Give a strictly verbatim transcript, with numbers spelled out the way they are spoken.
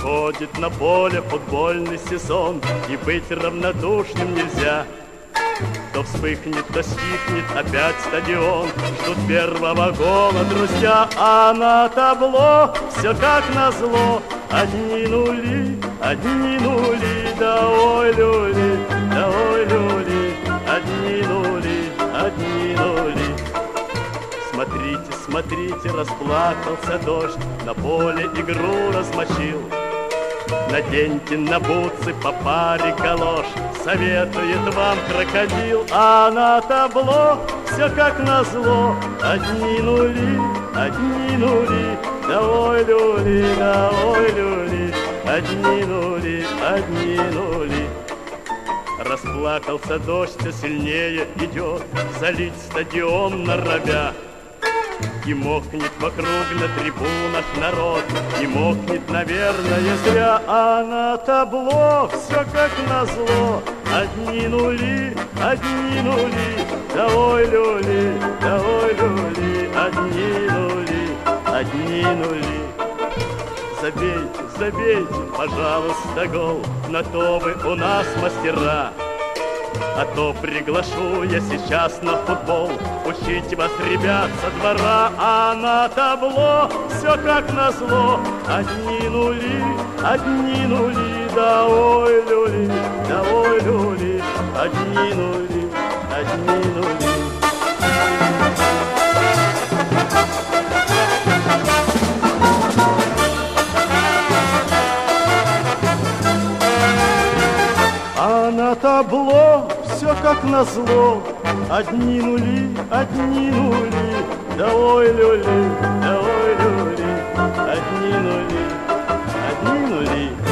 Приходит на поле футбольный сезон, и быть равнодушным нельзя. То вспыхнет, то стихнет опять стадион, ждут первого гола друзья, а на табло все как назло. Одни нули, одни нули, да ой люли, да ой люли. Одни нули, одни нули. Смотрите, смотрите, расплакался дождь, на поле игру размочил. Наденьте на бутсы по паре галош, советует вам крокодил. А на табло все как назло. Одни нули, одни нули, да ой люли, да ой люли. Одни нули, одни нули. Расплакался дождь, все сильнее идет, залить стадион норовя. И мокнет вокруг на трибунах народ, и мокнет, наверное, зря. А на табло все как назло. Одни нули, одни нули, да ой люли, да ой люли. Одни нули, одни нули. Забейте, забейте, пожалуйста, гол, на то вы у нас мастера. А то приглашу я сейчас на футбол учить вас, ребят, со двора. А на табло все как назло. Одни нули, одни нули, да ой люли, да ой люли. Одни нули, одни нули. А на табло все как назло. Одни нули, одни нули, да ой люли, да ой люли. Одни нули, одни нули.